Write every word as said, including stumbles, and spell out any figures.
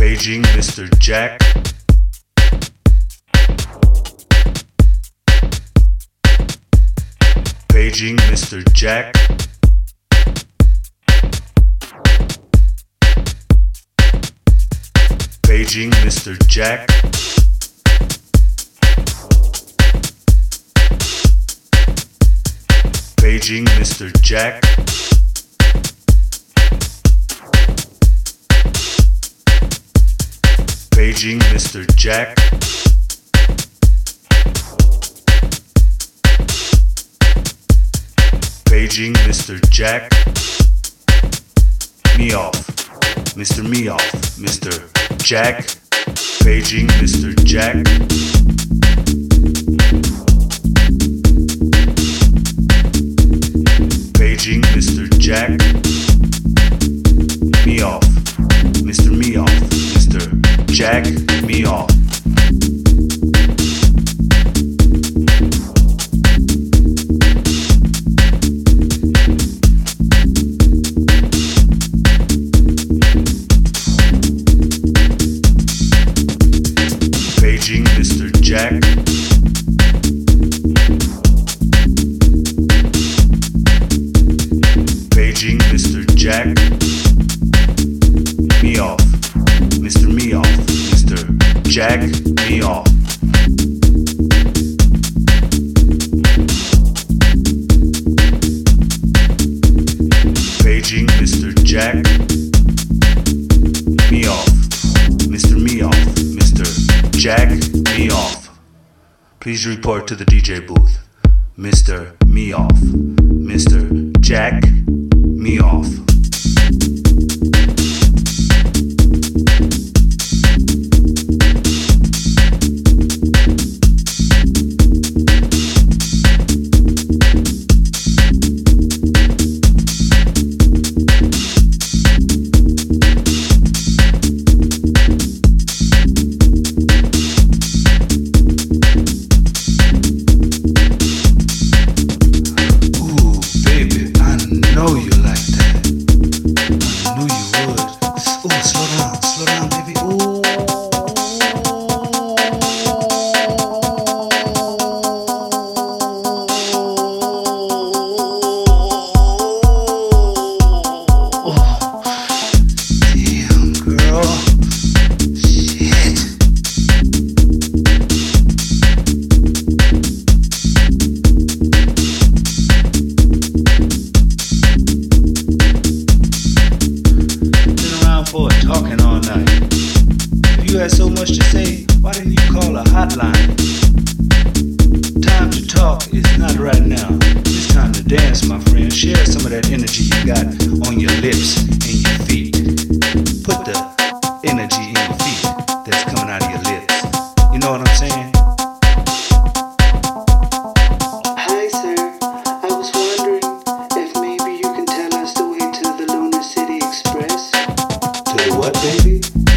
Paging Mister Jack. Paging Mister Jack. Paging Mister Jack. Paging Mister Jack. Paging Mister Jack. Paging Mister Jack. Me off. Mister Me off. Mister Jack. Paging Mister Jack. Paging Mister Jack. Me off. Mister Me off. Mister Jack. Me off. Paging Mister Jack. Paging Mister Jack. Me off. Mister Me off. Mister Jack. Me off. Paging Mister Jack. Me off. Mister Me off. Mister Jack. Me off. Please report to the D J booth. Mister Me off. Mister Jack. Me off. What, baby?